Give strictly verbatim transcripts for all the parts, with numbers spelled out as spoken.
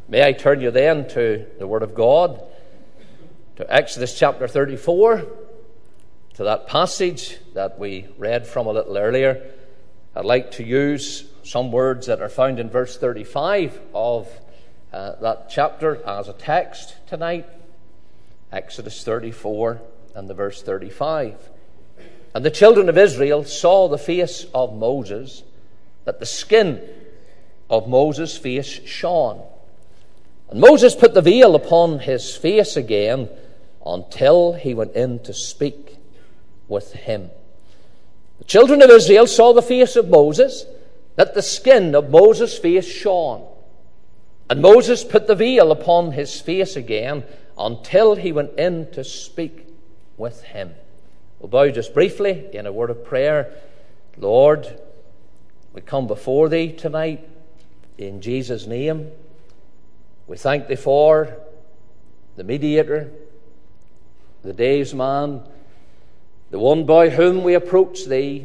May I turn you then to the Word of God, to Exodus chapter thirty-four, to that passage that we read from a little earlier. I'd like to use some words that are found in verse thirty-five of uh, that chapter as a text tonight. Exodus thirty-four and the verse thirty-five. And the children of Israel saw the face of Moses, that the skin of Moses' face shone. And Moses put the veil upon his face again until he went in to speak with him. The children of Israel saw the face of Moses, that the skin of Moses' face shone. And Moses put the veil upon his face again until he went in to speak with him. We'll bow just briefly in a word of prayer. Lord, we come before thee tonight in Jesus' name. We thank thee for the mediator, the days man, the one by whom we approach thee.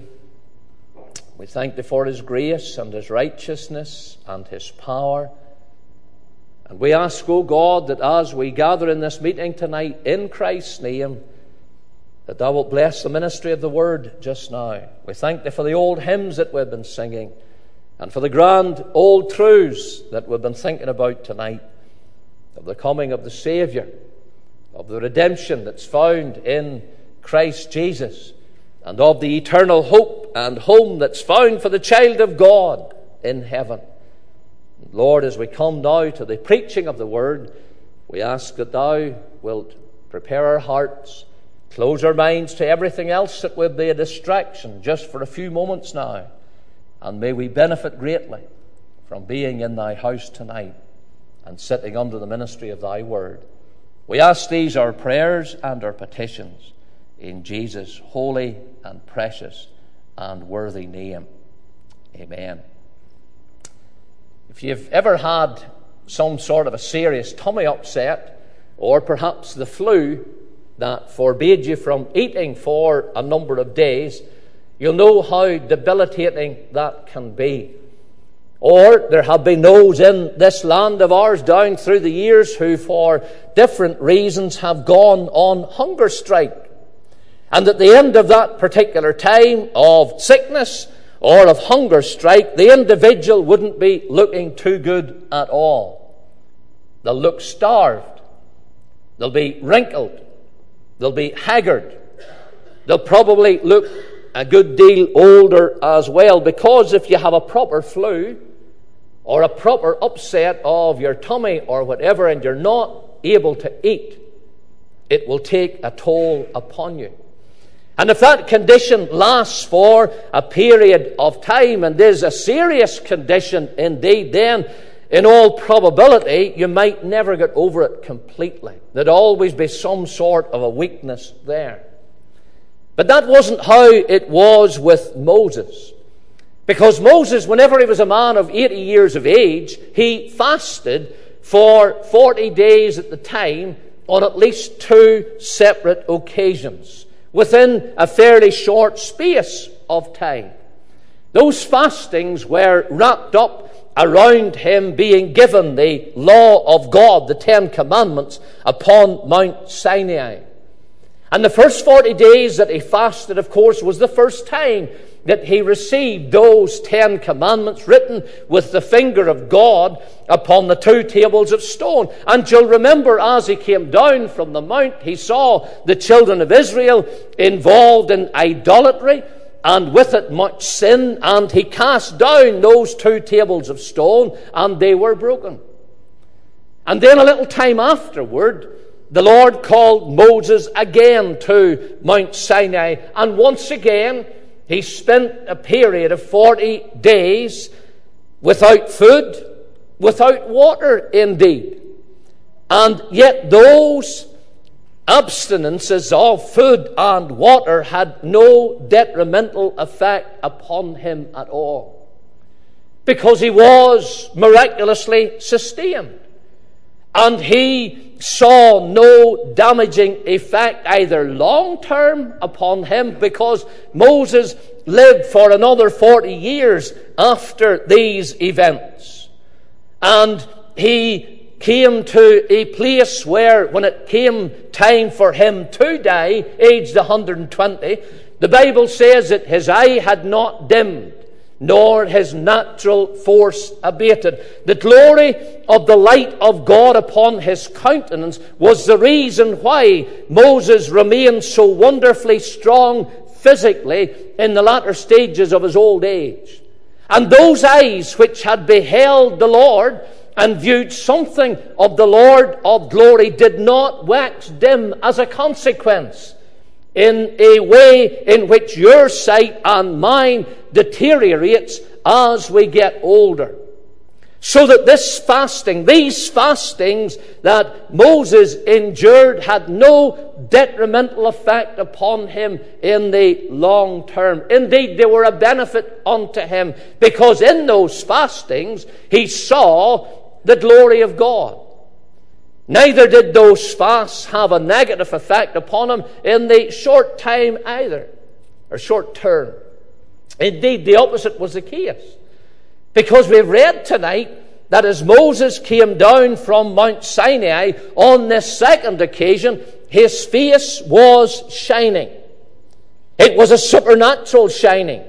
We thank thee for his grace and his righteousness and his power. And we ask, O God, that as we gather in this meeting tonight in Christ's name, that thou wilt bless the ministry of the word just now. We thank thee for the old hymns that we've been singing and for the grand old truths that we've been thinking about tonight, of the coming of the Saviour, of the redemption that's found in Christ Jesus, and of the eternal hope and home that's found for the child of God in heaven. Lord, as we come now to the preaching of the word, we ask that thou wilt prepare our hearts, close our minds to everything else that would be a distraction just for a few moments now, and may we benefit greatly from being in thy house tonight and sitting under the ministry of thy word. We ask these our prayers and our petitions in Jesus' holy and precious and worthy name. Amen. If you've ever had some sort of a serious tummy upset, or perhaps the flu that forbade you from eating for a number of days, you'll know how debilitating that can be. Or there have been those in this land of ours down through the years who for different reasons have gone on hunger strike. And at the end of that particular time of sickness or of hunger strike, the individual wouldn't be looking too good at all. They'll look starved. They'll be wrinkled. They'll be haggard. They'll probably look a good deal older as well, because if you have a proper flu or a proper upset of your tummy or whatever, and you're not able to eat, it will take a toll upon you. And if that condition lasts for a period of time and is a serious condition indeed, then in all probability you might never get over it completely. There'd always be some sort of a weakness there. But that wasn't how it was with Moses. Because Moses, whenever he was a man of eighty years of age, he fasted for forty days at the time on at least two separate occasions within a fairly short space of time. Those fastings were wrapped up around him being given the law of God, the Ten Commandments, upon Mount Sinai. And the first forty days that he fasted, of course, was the first time that he received those Ten Commandments written with the finger of God upon the two tables of stone. And you'll remember, as he came down from the mount, he saw the children of Israel involved in idolatry, and with it much sin, and he cast down those two tables of stone, and they were broken. And then a little time afterward, the Lord called Moses again to Mount Sinai, and once again he spent a period of forty days without food, without water indeed. And yet those abstinences of food and water had no detrimental effect upon him at all, because he was miraculously sustained. And he saw no damaging effect either long-term upon him, because Moses lived for another forty years after these events. And he came to a place where, when it came time for him to die, aged one hundred twenty, the Bible says that his eye had not dimmed, nor his natural force abated. The glory of the light of God upon his countenance was the reason why Moses remained so wonderfully strong physically in the latter stages of his old age. And those eyes which had beheld the Lord and viewed something of the Lord of glory did not wax dim as a consequence, in a way in which your sight and mine deteriorates as we get older. So that this fasting, these fastings that Moses endured, had no detrimental effect upon him in the long term. Indeed, they were a benefit unto him, because in those fastings he saw the glory of God. Neither did those fasts have a negative effect upon him in the short time either, or short term. Indeed, the opposite was the case. Because we've read tonight that as Moses came down from Mount Sinai on this second occasion, his face was shining. It was a supernatural shining,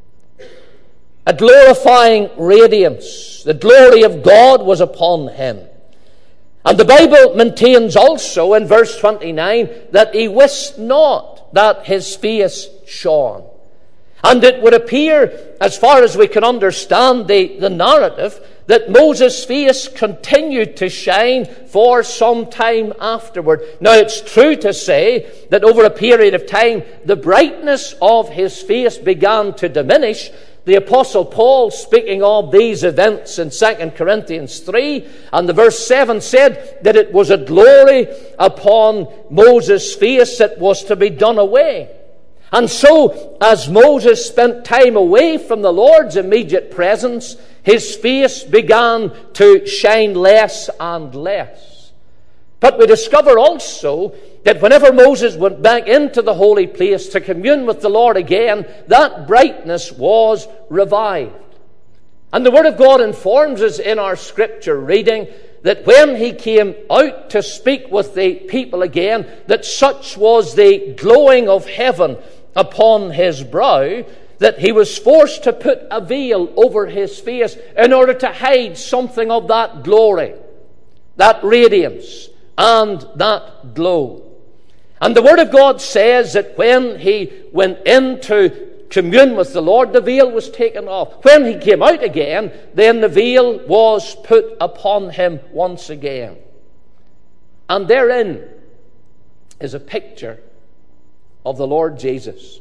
a glorifying radiance. The glory of God was upon him. And the Bible maintains also in verse twenty-nine that he wist not that his face shone. And it would appear, as far as we can understand the, the narrative, that Moses' face continued to shine for some time afterward. Now, it's true to say that over a period of time, the brightness of his face began to diminish. The Apostle Paul, speaking of these events in Second Corinthians three, and the verse seven said that it was a glory upon Moses' face that was to be done away. And so, as Moses spent time away from the Lord's immediate presence, his face began to shine less and less. But we discover also that whenever Moses went back into the holy place to commune with the Lord again, that brightness was revived. And the Word of God informs us in our Scripture reading that when he came out to speak with the people again, that such was the glowing of heaven upon his brow, that he was forced to put a veil over his face in order to hide something of that glory, that radiance, and that glow. And the Word of God says that when he went into commune with the Lord, the veil was taken off. When he came out again, then the veil was put upon him once again. And therein is a picture of the Lord Jesus.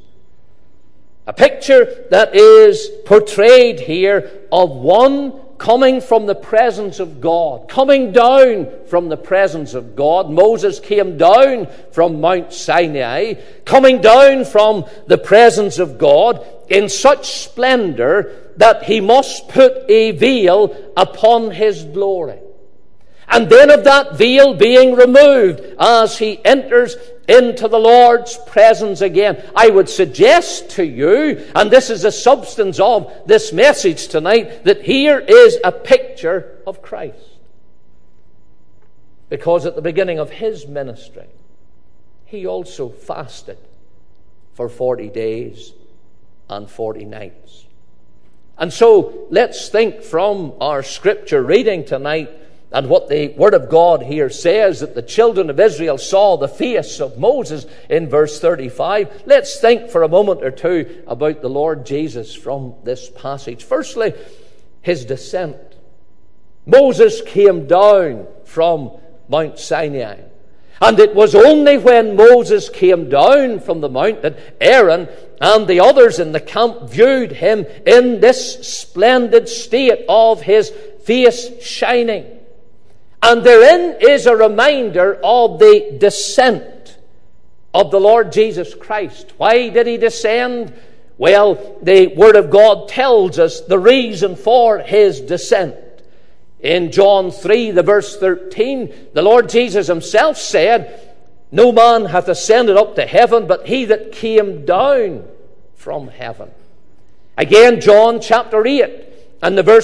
A picture that is portrayed here of one coming from the presence of God, coming down from the presence of God. Moses came down from Mount Sinai, coming down from the presence of God in such splendor that he must put a veil upon his glory. And then of that veil being removed as he enters into the Lord's presence again. I would suggest to you, and this is the substance of this message tonight, that here is a picture of Christ. Because at the beginning of his ministry, he also fasted for forty days and forty nights. And so let's think from our Scripture reading tonight and what the Word of God here says, that the children of Israel saw the face of Moses in verse thirty-five. Let's think for a moment or two about the Lord Jesus from this passage. Firstly, his descent. Moses came down from Mount Sinai. And it was only when Moses came down from the mount that Aaron and the others in the camp viewed him in this splendid state of his face shining. And therein is a reminder of the descent of the Lord Jesus Christ. Why did he descend? Well, the Word of God tells us the reason for his descent. In John three, the verse thirteen, the Lord Jesus himself said, "No man hath ascended up to heaven, but he that came down from heaven." Again, John chapter eight, and the verse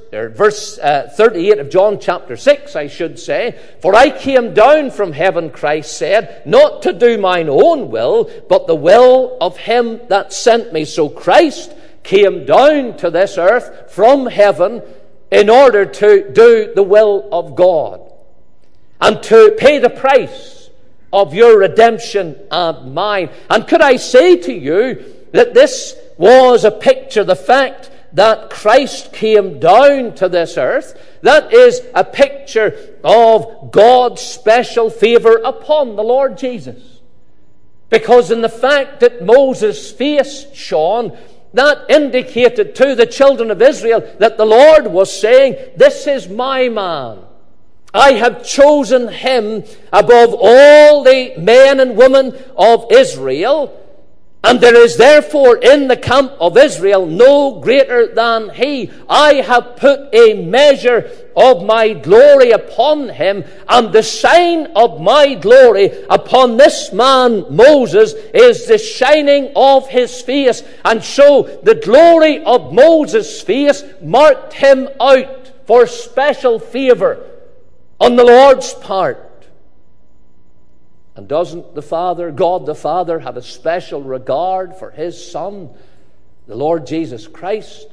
or verse uh, thirty-eight of John chapter six, I should say, "For I came down from heaven," Christ said, "not to do mine own will, but the will of him that sent me." So Christ came down to this earth from heaven in order to do the will of God and to pay the price of your redemption and mine. And could I say to you that this was a picture, the fact that Christ came down to this earth, that is a picture of God's special favor upon the Lord Jesus. Because in the fact that Moses' face shone, that indicated to the children of Israel that the Lord was saying, "This is my man. I have chosen him above all the men and women of Israel, and there is therefore in the camp of Israel no greater than he. I have put a measure of my glory upon him, and the sign of my glory upon this man Moses is the shining of his face." And so the glory of Moses' face marked him out for special favor on the Lord's part. And doesn't the Father, God the Father, have a special regard for his Son, the Lord Jesus Christ?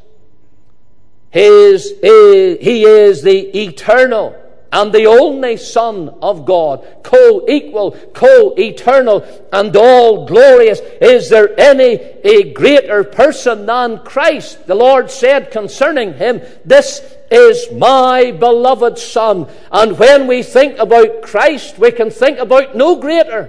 His, his, he is the eternal and the only Son of God, co-equal, co-eternal, and all glorious. Is there any a greater person than Christ? The Lord said concerning him, "This is my beloved Son." And when we think about Christ, we can think about no greater.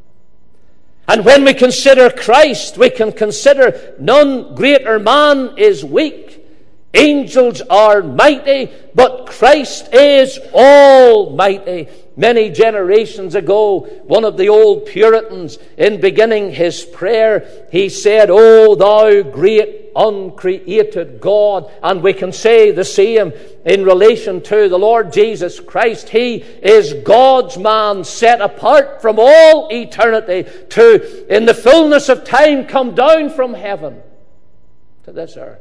And when we consider Christ, we can consider none greater. Man is weak. Angels are mighty, but Christ is almighty. Many generations ago, one of the old Puritans, in beginning his prayer, he said, "O thou great uncreated God." And we can say the same in relation to the Lord Jesus Christ. He is God's man, set apart from all eternity to, in the fullness of time, come down from heaven to this earth.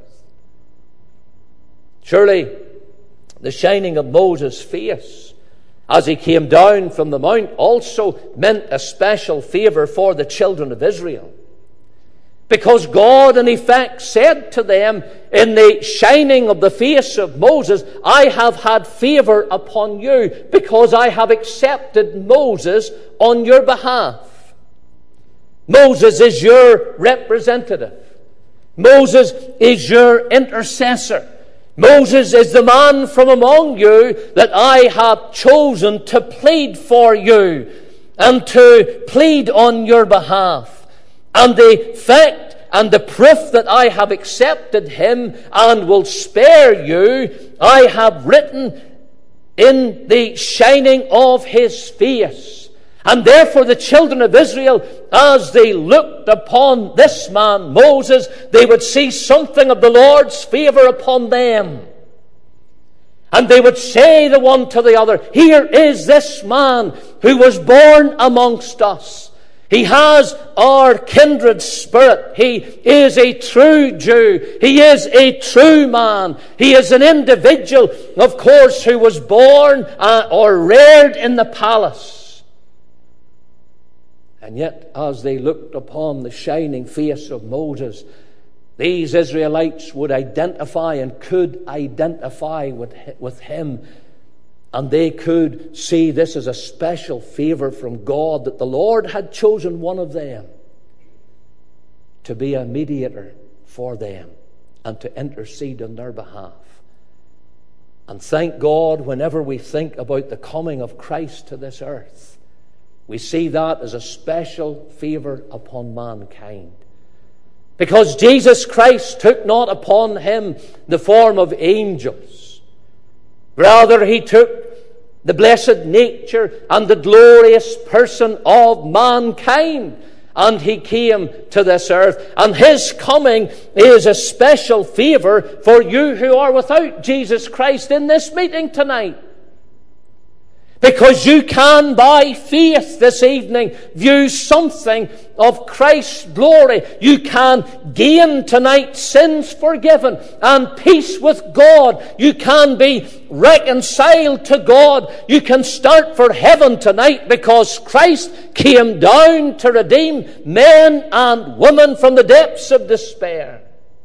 Surely the shining of Moses' face as he came down from the mount also meant a special favor for the children of Israel. Because God in effect said to them in the shining of the face of Moses, "I have had favor upon you because I have accepted Moses on your behalf." Moses is your representative. Moses is your intercessor. Moses is the man from among you that I have chosen to plead for you and to plead on your behalf. And the fact and the proof that I have accepted him and will spare you, I have written in the shining of his face. And therefore the children of Israel, as they looked upon this man Moses, they would see something of the Lord's favor upon them. And they would say the one to the other, "Here is this man who was born amongst us. He has our kindred spirit. He is a true Jew. He is a true man. He is an individual, of course, who was born uh, or reared in the palace." And yet, as they looked upon the shining face of Moses, these Israelites would identify and could identify with, with him. And they could see this as a special favor from God, that the Lord had chosen one of them to be a mediator for them and to intercede on their behalf. And thank God, whenever we think about the coming of Christ to this earth, we see that as a special favor upon mankind. Because Jesus Christ took not upon him the form of angels. Rather, he took the blessed nature and the glorious person of mankind. And he came to this earth. And his coming is a special favor for you who are without Jesus Christ in this meeting tonight. Because you can, by faith this evening, view something of Christ's glory. You can gain tonight sins forgiven and peace with God. You can be reconciled to God. You can start for heaven tonight because Christ came down to redeem men and women from the depths of despair.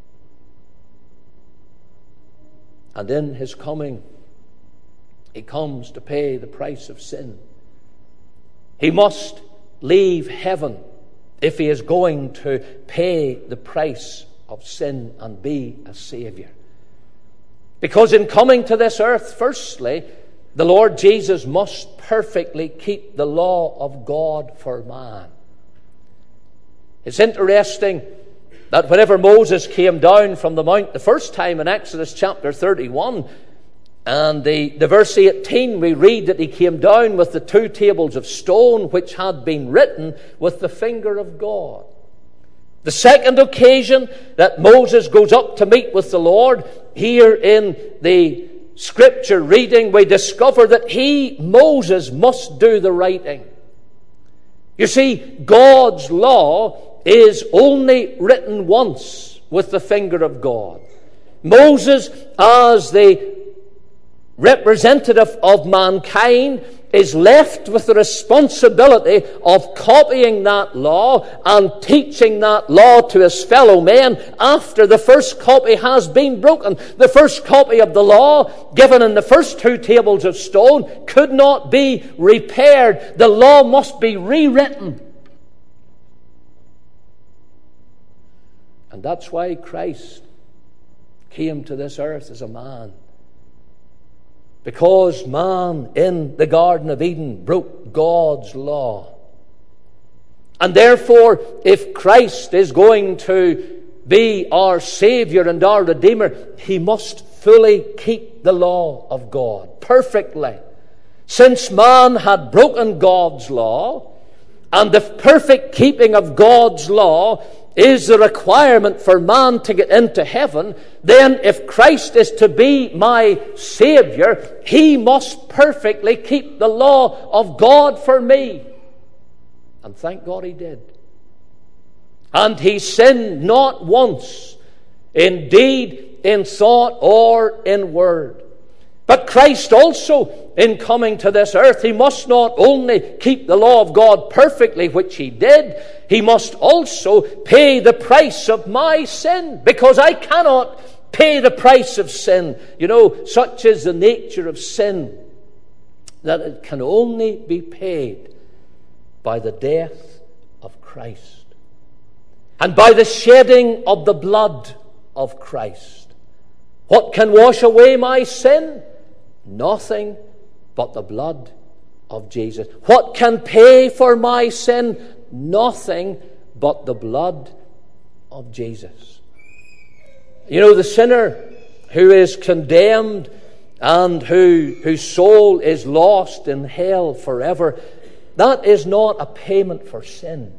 And in His coming, He comes to pay the price of sin. He must leave heaven if He is going to pay the price of sin and be a Saviour. Because in coming to this earth, firstly, the Lord Jesus must perfectly keep the law of God for man. It's interesting that whenever Moses came down from the mount the first time in Exodus chapter thirty-one, and the, the verse eighteen, we read that he came down with the two tables of stone which had been written with the finger of God. The second occasion that Moses goes up to meet with the Lord, here in the scripture reading, we discover that he, Moses, must do the writing. You see, God's law is only written once with the finger of God. Moses, as the representative of mankind, is left with the responsibility of copying that law and teaching that law to his fellow men after the first copy has been broken. The first copy of the law, given in the first two tables of stone, could not be repaired. The law must be rewritten. And that's why Christ came to this earth as a man. Because man in the Garden of Eden broke God's law. And therefore, if Christ is going to be our Saviour and our Redeemer, He must fully keep the law of God perfectly. Since man had broken God's law, and the perfect keeping of God's law is the requirement for man to get into heaven, then if Christ is to be my Saviour, He must perfectly keep the law of God for me. And thank God He did. And He sinned not once, in deed, in thought, or in word. But Christ also, in coming to this earth, He must not only keep the law of God perfectly, which He did, He must also pay the price of my sin, because I cannot pay the price of sin. You know, such is the nature of sin, that it can only be paid by the death of Christ and by the shedding of the blood of Christ. What can wash away my sin? Nothing but the blood of Jesus. What can pay for my sin? Nothing but the blood of Jesus. You know, the sinner who is condemned and who, whose soul is lost in hell forever, that is not a payment for sin.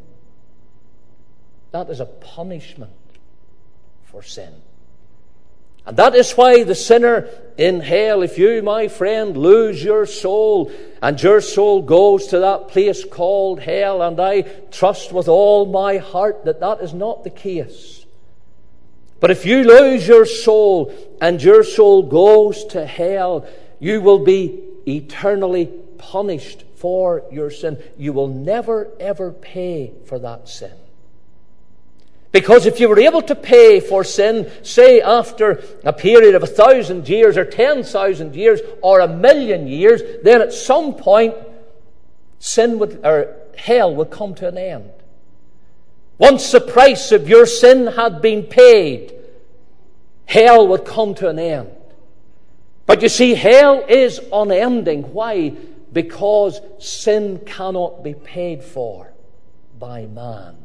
That is a punishment for sin. And that is why the sinner in hell, if you, my friend, lose your soul and your soul goes to that place called hell, and I trust with all my heart that that is not the case. But if you lose your soul and your soul goes to hell, you will be eternally punished for your sin. You will never ever pay for that sin. Because if you were able to pay for sin, say after a period of a thousand years or ten thousand years or a million years, then at some point sin would, or hell would come to an end. Once the price of your sin had been paid, hell would come to an end. But you see, hell is unending. Why? Because sin cannot be paid for by man.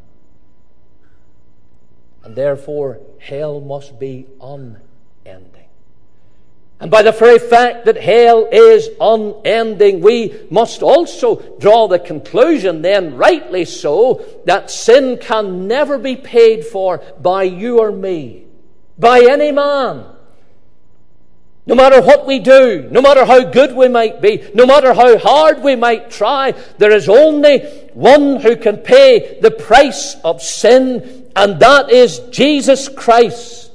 And therefore, hell must be unending. And by the very fact that hell is unending, we must also draw the conclusion, then rightly so, that sin can never be paid for by you or me, by any man. No matter what we do, no matter how good we might be, no matter how hard we might try, there is only one who can pay the price of sin, and that is Jesus Christ.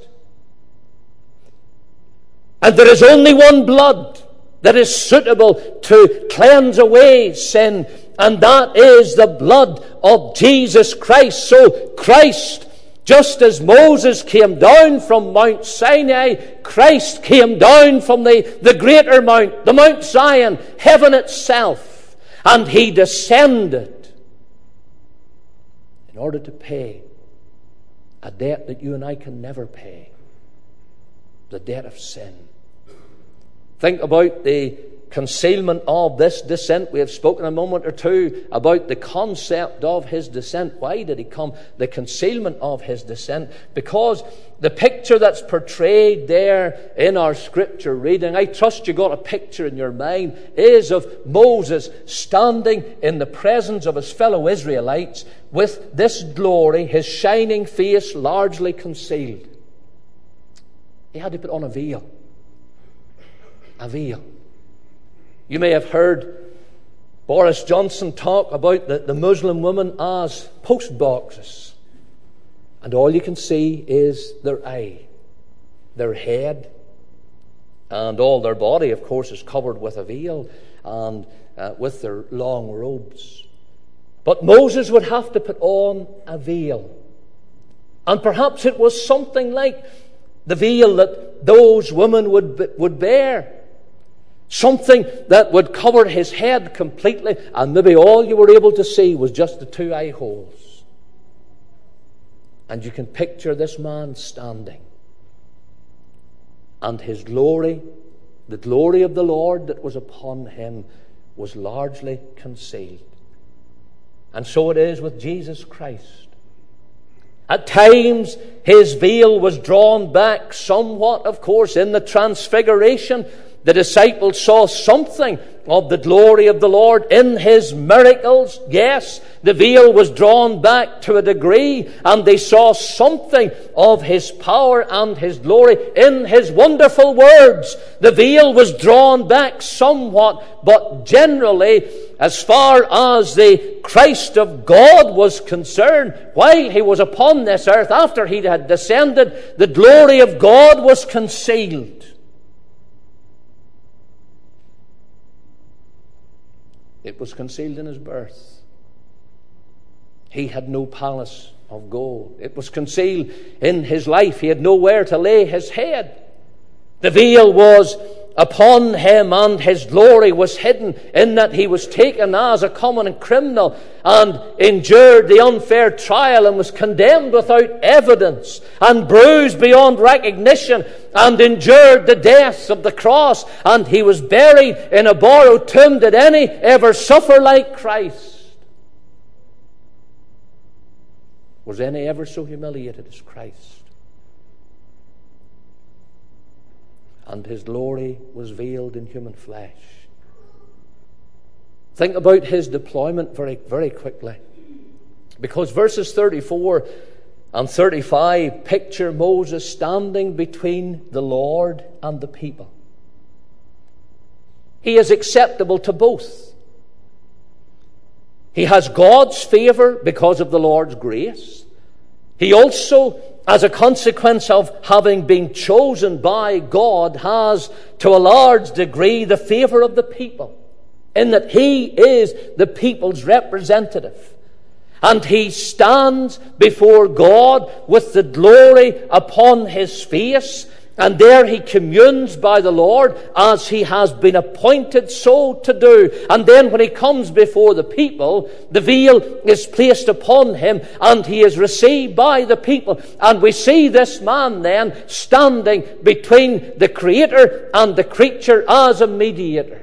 And there is only one blood that is suitable to cleanse away sin, and that is the blood of Jesus Christ. So Christ, just as Moses came down from Mount Sinai, Christ came down from the, the greater mount, the Mount Zion, heaven itself, and he descended in order to pay a debt that you and I can never pay, the debt of sin. Think about the concealment of this descent. We have spoken a moment or two about the concept of his descent. Why did he come? The concealment of his descent. Because the picture that's portrayed there in our scripture reading, I trust you got a picture in your mind, is of Moses standing in the presence of his fellow Israelites with this glory, his shining face largely concealed. He had to put on a veil. A veil. You may have heard Boris Johnson talk about the, the Muslim women as post boxes. And all you can see is their eye, their head, and all their body, of course, is covered with a veil and uh, with their long robes. But Moses would have to put on a veil. And perhaps it was something like the veil that those women would, would bear. Something that would cover his head completely, and maybe all you were able to see was just the two eye holes. And you can picture this man standing, and his glory, the glory of the Lord that was upon him, was largely concealed. And so it is with Jesus Christ. At times his veil was drawn back somewhat, of course, in the Transfiguration. The disciples saw something of the glory of the Lord in his miracles. Yes, the veil was drawn back to a degree, and they saw something of his power and his glory in his wonderful words. The veil was drawn back somewhat, but generally, as far as the Christ of God was concerned, while he was upon this earth, after he had descended, the glory of God was concealed. It was concealed in his birth. He had no palace of gold. It was concealed in his life. He had nowhere to lay his head. The veil was upon him, and his glory was hidden in that he was taken as a common criminal and endured the unfair trial and was condemned without evidence and bruised beyond recognition and endured the death of the cross, and he was buried in a borrowed tomb. Did any ever suffer like Christ? Was any ever so humiliated as Christ? And his glory was veiled in human flesh. Think about his deployment very, very quickly. Because verses thirty-four and thirty-five picture Moses standing between the Lord and the people. He is acceptable to both. He has God's favor because of the Lord's grace. He also, as a consequence of having been chosen by God, has to a large degree the favor of the people, in that he is the people's representative. And he stands before God with the glory upon his face, and there he communes by the Lord as he has been appointed so to do. And then when he comes before the people, the veil is placed upon him and he is received by the people. And we see this man then standing between the Creator and the creature as a mediator.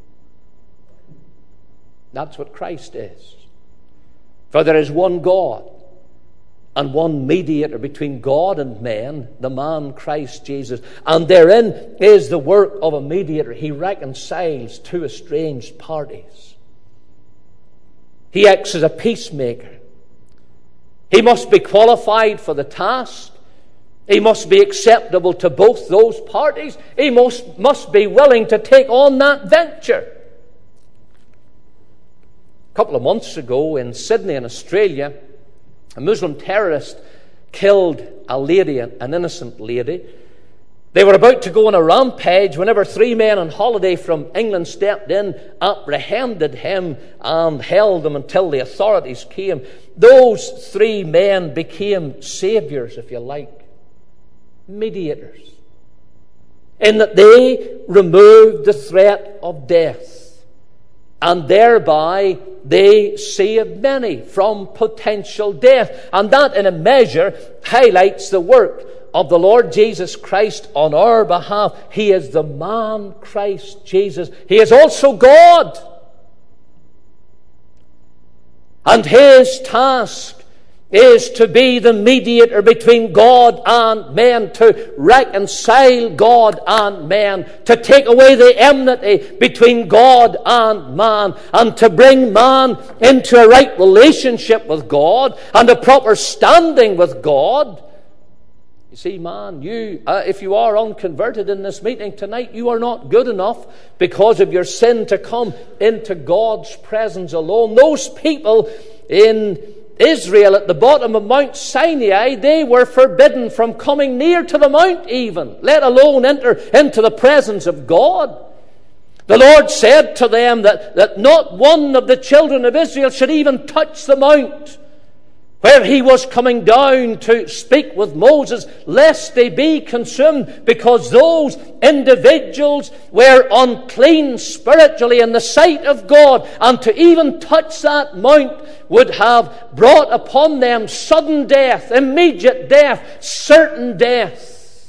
That's what Christ is. For there is one God and one mediator between God and men, the man Christ Jesus. And therein is the work of a mediator. He reconciles two estranged parties. He acts as a peacemaker. He must be qualified for the task. He must be acceptable to both those parties. He must, must be willing to take on that venture. A couple of months ago in Sydney in Australia, a Muslim terrorist killed a lady, an innocent lady. They were about to go on a rampage whenever three men on holiday from England stepped in, apprehended him, and held him until the authorities came. Those three men became saviors, if you like, mediators, in that they removed the threat of death, and thereby they saved many from potential death. And that, in a measure, highlights the work of the Lord Jesus Christ on our behalf. He is the man Christ Jesus. He is also God. And His task is to be the mediator between God and men, to reconcile God and men, to take away the enmity between God and man, and to bring man into a right relationship with God and a proper standing with God. You see, man, you, uh, if you are unconverted in this meeting tonight, you are not good enough because of your sin to come into God's presence alone. Those people in Israel at the bottom of Mount Sinai, they were forbidden from coming near to the mount even, let alone enter into the presence of God. The Lord said to them that, that not one of the children of Israel should even touch the mount where He was coming down to speak with Moses, lest they be consumed, because those individuals were unclean spiritually in the sight of God, and to even touch that mount would have brought upon them sudden death, immediate death, certain death.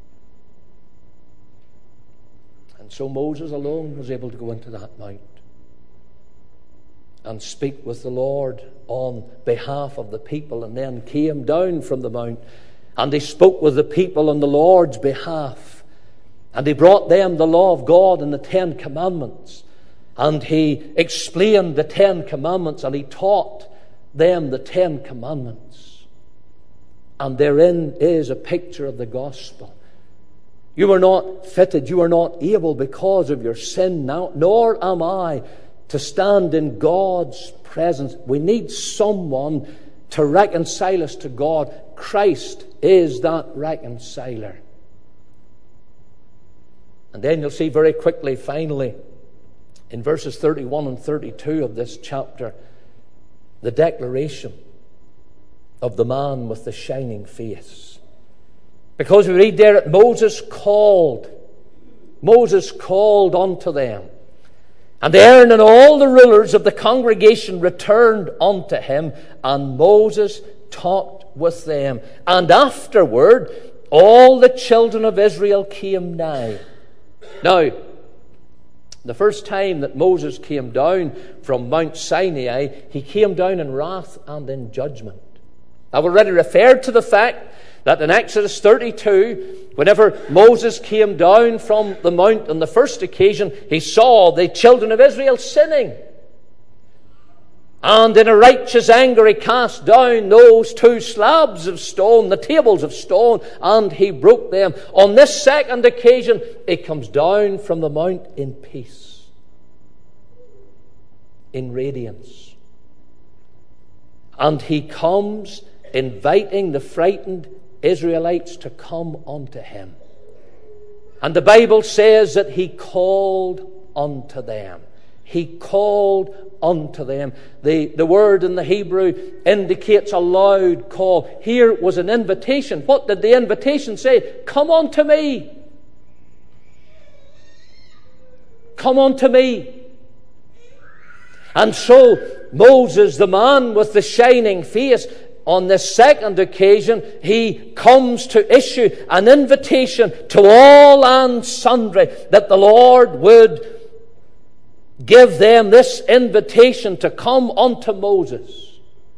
And so Moses alone was able to go into that mount and speak with the Lord on behalf of the people, and then came down from the mount, and he spoke with the people on the Lord's behalf, and he brought them the law of God and the Ten Commandments, and he explained the Ten Commandments, and he taught them the Ten Commandments. And therein is a picture of the gospel. You are not fitted, you are not able because of your sin now, nor am I, to stand in God's presence. We need someone to reconcile us to God. Christ is that reconciler. And then you'll see very quickly, finally, in verses thirty-one and thirty-two of this chapter, the declaration of the man with the shining face. Because we read there that Moses called, Moses called unto them. And Aaron and all the rulers of the congregation returned unto him, and Moses talked with them. And afterward, all the children of Israel came nigh. Now, the first time that Moses came down from Mount Sinai, he came down in wrath and in judgment. I've already referred to the fact that in Exodus thirty-two, whenever Moses came down from the mount on the first occasion, he saw the children of Israel sinning. And in a righteous anger he cast down those two slabs of stone, the tables of stone, and he broke them. On this second occasion, he comes down from the mount in peace, in radiance. And he comes inviting the frightened Israelites to come unto him. And the Bible says that he called unto them. He called unto them. The, the word in the Hebrew indicates a loud call. Here was an invitation. What did the invitation say? Come unto me. Come unto me. And so Moses, the man with the shining face, on this second occasion, he comes to issue an invitation to all and sundry that the Lord would give them this invitation to come unto Moses.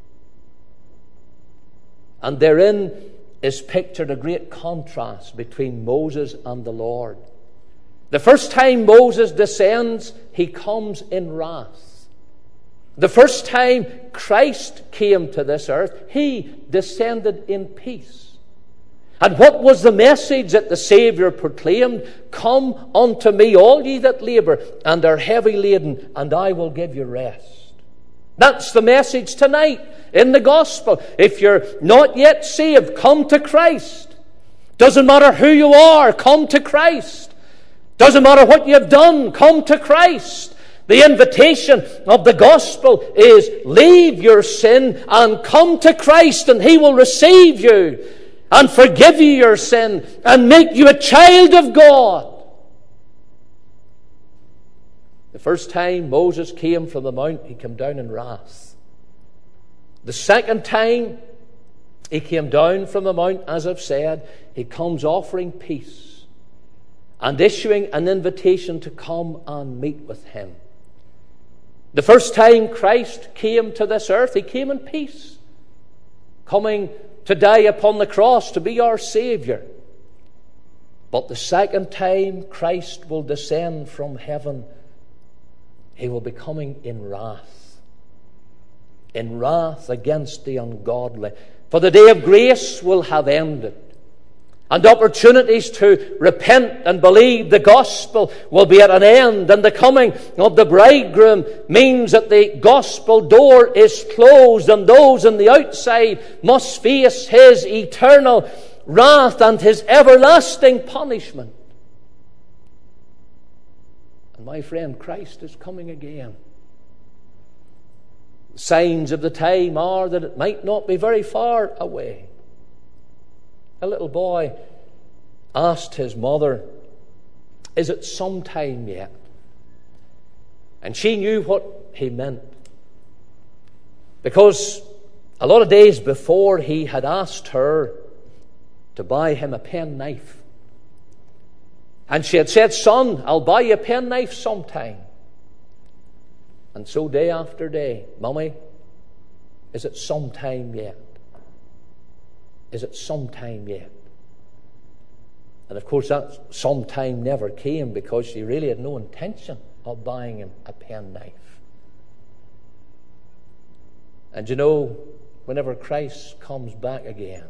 And therein is pictured a great contrast between Moses and the Lord. The first time Moses descends, he comes in wrath. The first time Christ came to this earth, he descended in peace. And what was the message that the Saviour proclaimed? Come unto me, all ye that labour and are heavy laden, and I will give you rest. That's the message tonight in the gospel. If you're not yet saved, come to Christ. Doesn't matter who you are, come to Christ. Doesn't matter what you have done, come to Christ. The invitation of the gospel is leave your sin and come to Christ, and He will receive you and forgive you your sin and make you a child of God. The first time Moses came from the mount, he came down in wrath. The second time he came down from the mount, as I've said, he comes offering peace and issuing an invitation to come and meet with Him. The first time Christ came to this earth, He came in peace, coming to die upon the cross to be our Saviour. But the second time Christ will descend from heaven, He will be coming in wrath. In wrath against the ungodly. For the day of grace will have ended. And opportunities to repent and believe the gospel will be at an end. And the coming of the bridegroom means that the gospel door is closed, and those on the outside must face His eternal wrath and His everlasting punishment. And my friend, Christ is coming again. The signs of the time are that it might not be very far away. A little boy asked his mother, "Is it some time yet?" And she knew what he meant, because a lot of days before he had asked her to buy him a penknife. And she had said, "Son, I'll buy you a penknife sometime." And so day after day, "Mummy, is it some time yet? Is it some time yet?" And of course that sometime never came, because she really had no intention of buying him a penknife. And you know, whenever Christ comes back again,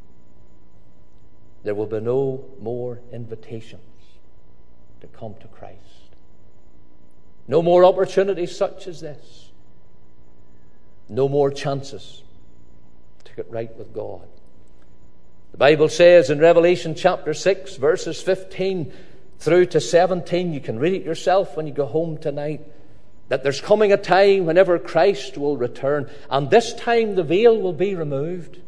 there will be no more invitations to come to Christ. No more opportunities such as this. No more chances to get right with God. The Bible says in Revelation chapter six, verses fifteen through to seventeen, you can read it yourself when you go home tonight, that there's coming a time whenever Christ will return, and this time the veil will be removed.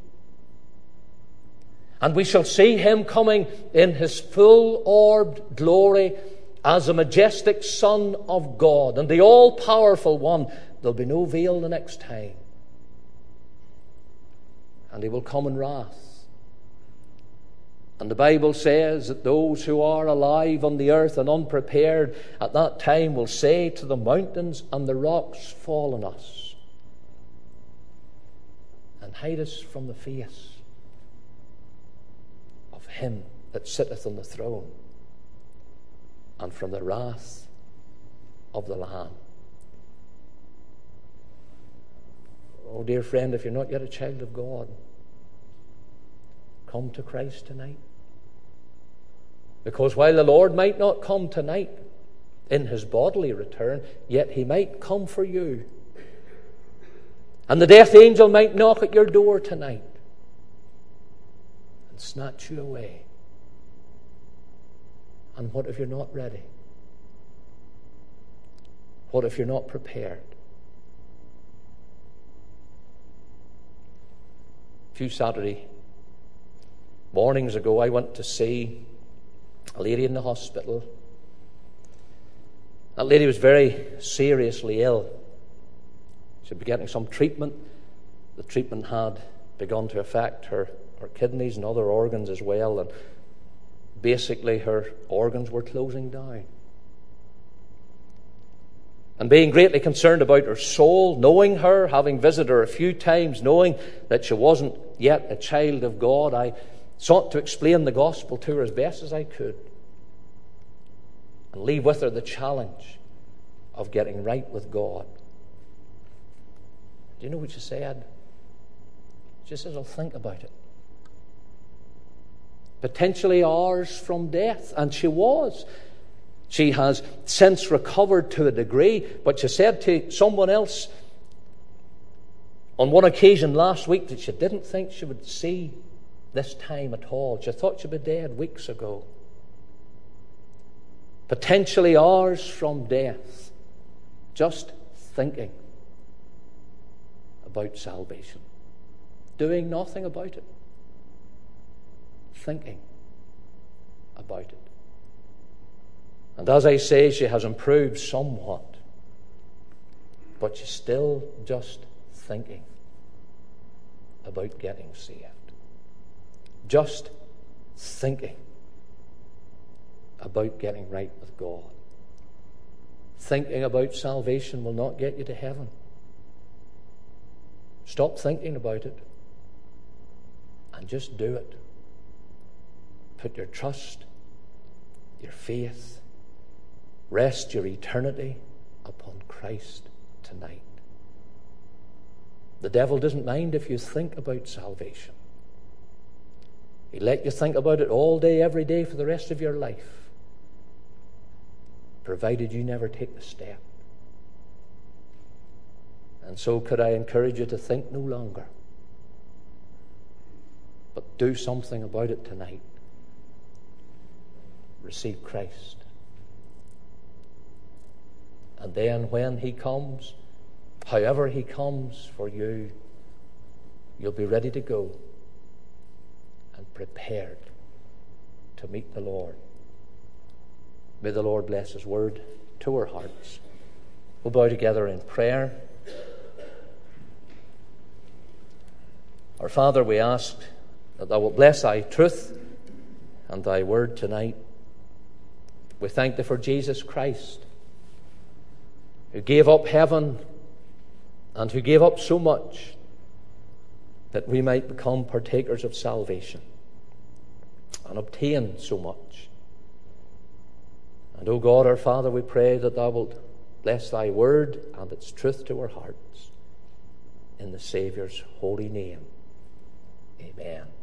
And we shall see Him coming in His full-orbed glory as a majestic Son of God, and the all-powerful One. There'll be no veil the next time. And He will come in wrath. And the Bible says that those who are alive on the earth and unprepared at that time will say to the mountains and the rocks, "Fall on us, and hide us from the face of Him that sitteth on the throne, and from the wrath of the Lamb." Oh, dear friend, if you're not yet a child of God, come to Christ tonight. Because while the Lord might not come tonight in His bodily return, yet He might come for you. And the death angel might knock at your door tonight and snatch you away. And what if you're not ready? What if you're not prepared? A few Saturday mornings ago, I went to see a lady in the hospital. That lady was very seriously ill. She'd been getting some treatment. The treatment had begun to affect her, her kidneys and other organs as well, and basically her organs were closing down. And being greatly concerned about her soul, knowing her, having visited her a few times, knowing that she wasn't yet a child of God, I sought to explain the gospel to her as best as I could and leave with her the challenge of getting right with God. Do you know what she said? She says, "I'll think about it." potentially hours from death. And she was. She has since recovered to a degree, but she said to someone else on one occasion last week that she didn't think she would see this time at all. She thought she'd be dead weeks ago. Potentially hours from death, just thinking about salvation, doing nothing about it, thinking about it. And as I say, she has improved somewhat, but she's still just thinking about getting saved. Just thinking about getting right with God. Thinking about salvation will not get you to heaven. Stop thinking about it and just do it. Put your trust, your faith, rest your eternity upon Christ tonight. The devil doesn't mind if you think about salvation. He'll let you think about it all day, every day for the rest of your life, provided you never take the step. And so could I encourage you to think no longer, but do something about it tonight. Receive Christ. And then when he comes, however he comes for you, you'll be ready to go and prepared to meet the Lord. May the Lord bless his word to our hearts. We'll bow together in prayer. Our Father, we ask that thou wilt bless thy truth and thy word tonight. We thank thee for Jesus Christ, who gave up heaven and who gave up so much that we might become partakers of salvation and obtain so much. And, O God, our Father, we pray that thou wilt bless thy word and its truth to our hearts. In the Saviour's holy name, amen.